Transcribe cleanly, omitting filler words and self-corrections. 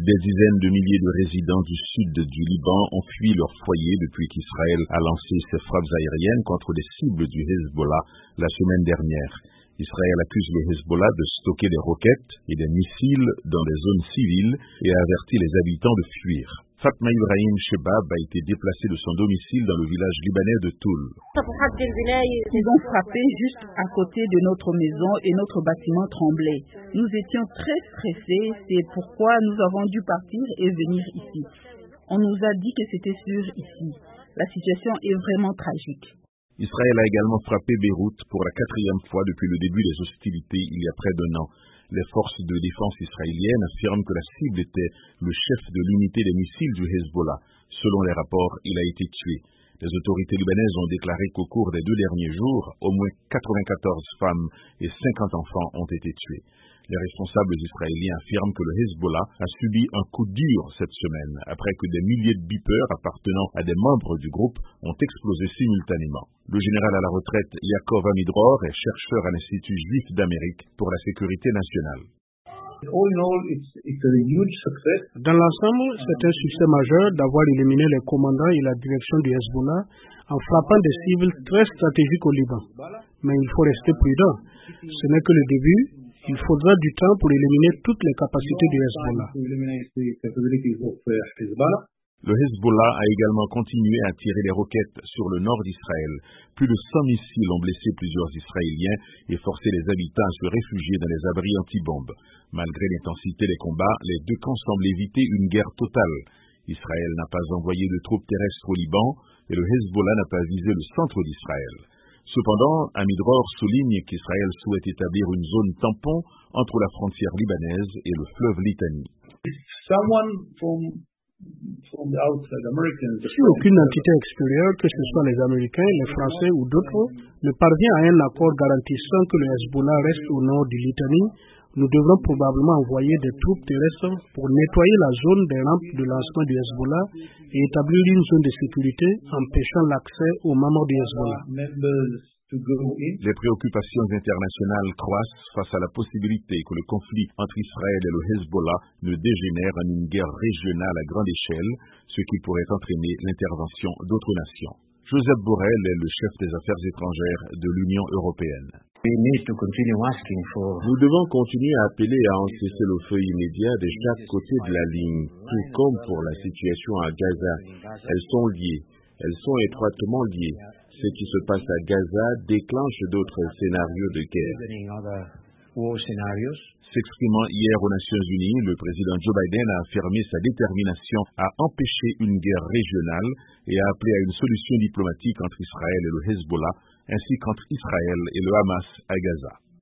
Des dizaines de milliers de résidents du sud du Liban ont fui leur foyer depuis qu'Israël a lancé ses frappes aériennes contre les cibles du Hezbollah la semaine dernière. Israël accuse le Hezbollah de stocker des roquettes et des missiles dans des zones civiles et a averti les habitants de fuir. Fatma Ibrahim Shebab a été déplacée de son domicile dans le village libanais de Toul. Ils ont frappé juste à côté de notre maison et notre bâtiment tremblait. Nous étions très stressés, c'est pourquoi nous avons dû partir et venir ici. On nous a dit que c'était sûr ici. La situation est vraiment tragique. Israël a également frappé Beyrouth pour la 4e fois depuis le début des hostilités il y a près d'1 an. Les forces de défense israéliennes affirment que la cible était le chef de l'unité des missiles du Hezbollah. Selon les rapports, il a été tué. Les autorités libanaises ont déclaré qu'au cours des 2 derniers jours, au moins 94 femmes et 50 enfants ont été tués. Les responsables israéliens affirment que le Hezbollah a subi un coup dur cette semaine après que des milliers de beepers appartenant à des membres du groupe ont explosé simultanément. Le général à la retraite Yaakov Amidror est chercheur à l'Institut juif d'Amérique pour la sécurité nationale. Dans l'ensemble, c'est un succès majeur d'avoir éliminé les commandants et la direction du Hezbollah en frappant des cibles très stratégiques au Liban. Mais il faut rester prudent. Ce n'est que le début. Il faudra du temps pour éliminer toutes les capacités du Hezbollah. Le Hezbollah a également continué à tirer des roquettes sur le nord d'Israël. Plus de 100 missiles ont blessé plusieurs Israéliens et forcé les habitants à se réfugier dans les abris antibombes. Malgré l'intensité des combats, les deux camps semblent éviter une guerre totale. Israël n'a pas envoyé de troupes terrestres au Liban et le Hezbollah n'a pas visé le centre d'Israël. Cependant, Amidror souligne qu'Israël souhaite établir une zone tampon entre la frontière libanaise et le fleuve Litanie. Si aucune entité extérieure, que ce soit les Américains, les Français ou d'autres, ne parvient à un accord garantissant que le Hezbollah reste au nord du Litanie, nous devrons probablement envoyer des troupes terrestres pour nettoyer la zone des rampes de lancement du Hezbollah et établir une zone de sécurité empêchant l'accès aux membres du Hezbollah. Les préoccupations internationales croissent face à la possibilité que le conflit entre Israël et le Hezbollah ne dégénère en une guerre régionale à grande échelle, ce qui pourrait entraîner l'intervention d'autres nations. Joseph Borrell est le chef des affaires étrangères de l'Union européenne. Nous devons continuer à appeler à un cessez-le-feu immédiat de chaque côté de la ligne, tout comme pour la situation à Gaza. Elles sont liées, elles sont étroitement liées. Ce qui se passe à Gaza déclenche d'autres scénarios de guerre. S'exprimant hier aux Nations Unies, le président Joe Biden a affirmé sa détermination à empêcher une guerre régionale et a appelé à une solution diplomatique entre Israël et le Hezbollah, ainsi qu'entre Israël et le Hamas à Gaza.